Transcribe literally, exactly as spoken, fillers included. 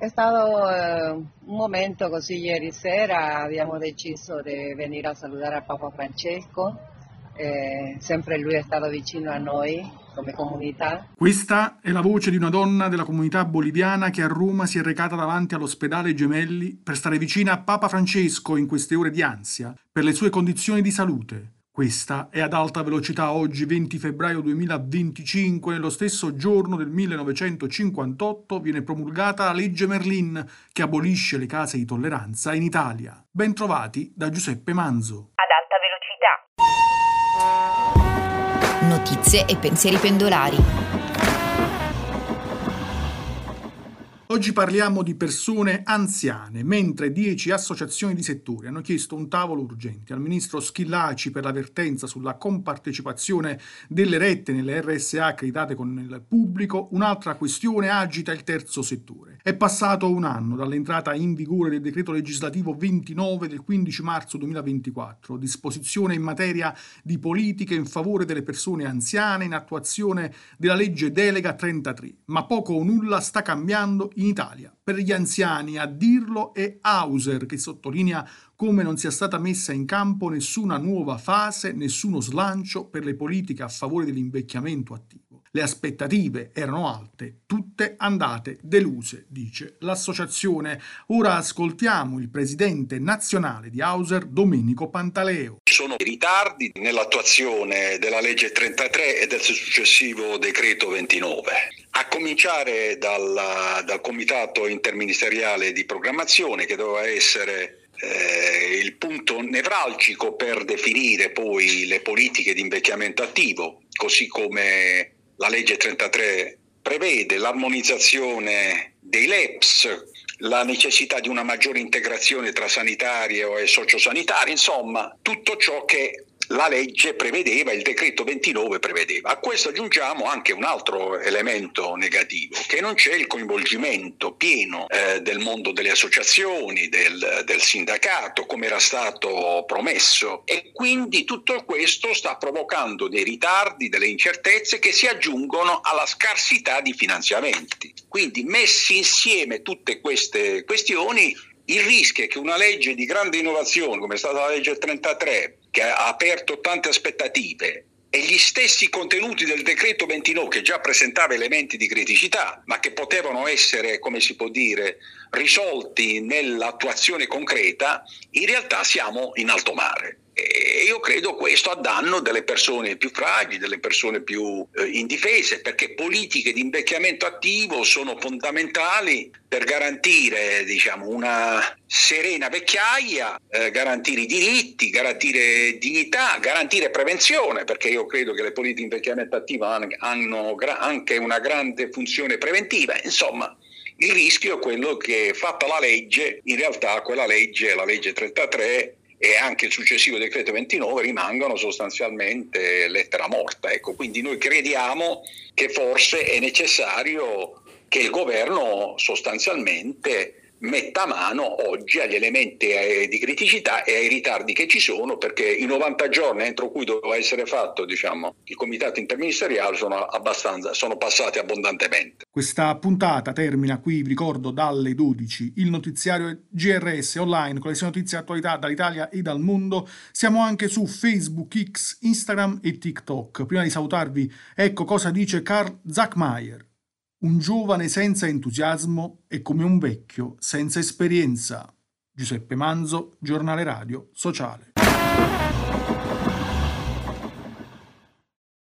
È stato eh, un momento così ieri sera, abbiamo deciso di venire a salutare al Papa Francesco, eh, sempre lui è stato vicino a noi come comunità. Questa è la voce di una donna della comunità boliviana che a Roma si è recata davanti all'ospedale Gemelli per stare vicina a Papa Francesco in queste ore di ansia per le sue condizioni di salute. Questa è Ad alta velocità oggi venti febbraio duemilaventicinque, nello stesso giorno del millenovecentocinquantotto viene promulgata la legge Merlin che abolisce le case di tolleranza in Italia. Ben trovati da Giuseppe Manzo. Ad alta velocità. Notizie e pensieri pendolari. Oggi parliamo di persone anziane, mentre dieci associazioni di settore hanno chiesto un tavolo urgente al ministro Schillaci per l'avvertenza sulla compartecipazione delle rette nelle R S A accreditate con il pubblico, un'altra questione agita il terzo settore. È passato un anno dall'entrata in vigore del decreto legislativo ventinove del quindici marzo duemilaventiquattro, disposizione in materia di politiche in favore delle persone anziane in attuazione della legge delega trentatré, ma poco o nulla sta cambiando in Italia. Per gli anziani a dirlo è Hauser, che sottolinea come non sia stata messa in campo nessuna nuova fase, nessuno slancio per le politiche a favore dell'invecchiamento attivo. Le aspettative erano alte, tutte andate deluse, dice l'associazione. Ora ascoltiamo il presidente nazionale di Hauser, Domenico Pantaleo. Ci sono ritardi nell'attuazione della legge trentatré e del successivo decreto ventinove. A cominciare dal, dal comitato interministeriale di programmazione, che doveva essere eh, il punto nevralgico per definire poi le politiche di invecchiamento attivo, così come la legge trentatré prevede, l'armonizzazione dei L E P S, la necessità di una maggiore integrazione tra sanitario e sociosanitario, insomma tutto ciò che la legge prevedeva, il decreto ventinove prevedeva. A questo aggiungiamo anche un altro elemento negativo, che non c'è il coinvolgimento pieno eh, del mondo delle associazioni, del, del sindacato, come era stato promesso, e quindi tutto questo sta provocando dei ritardi, delle incertezze che si aggiungono alla scarsità di finanziamenti. Quindi, messi insieme tutte queste questioni, il rischio è che una legge di grande innovazione, come è stata la legge trentatré, che ha aperto tante aspettative, e gli stessi contenuti del decreto ventinove, che già presentava elementi di criticità, ma che potevano essere, come si può dire, risolti nell'attuazione concreta, in realtà siamo in alto mare. E io credo questo a danno delle persone più fragili, delle persone più eh, indifese, perché politiche di invecchiamento attivo sono fondamentali per garantire, diciamo, una serena vecchiaia, eh, garantire i diritti, garantire dignità, garantire prevenzione, perché io credo che le politiche di invecchiamento attivo hanno gra- anche una grande funzione preventiva. Insomma, il rischio è quello che, fatta la legge, in realtà quella legge, la legge trentatré, e anche il successivo decreto ventinove rimangono sostanzialmente lettera morta. Ecco, quindi noi crediamo che forse è necessario che il governo sostanzialmente metta mano oggi agli elementi di criticità e ai ritardi che ci sono, perché i novanta giorni entro cui doveva essere fatto, diciamo, il comitato interministeriale sono abbastanza sono passati abbondantemente. Questa puntata termina qui, vi ricordo, dalle dodici. Il notiziario G R S online con le sue notizie e attualità dall'Italia e dal mondo. Siamo anche su Facebook, X, Instagram e TikTok. Prima di salutarvi, ecco cosa dice Karl Zuckmayer. Un giovane senza entusiasmo è come un vecchio senza esperienza. Giuseppe Manzo, Giornale Radio Sociale.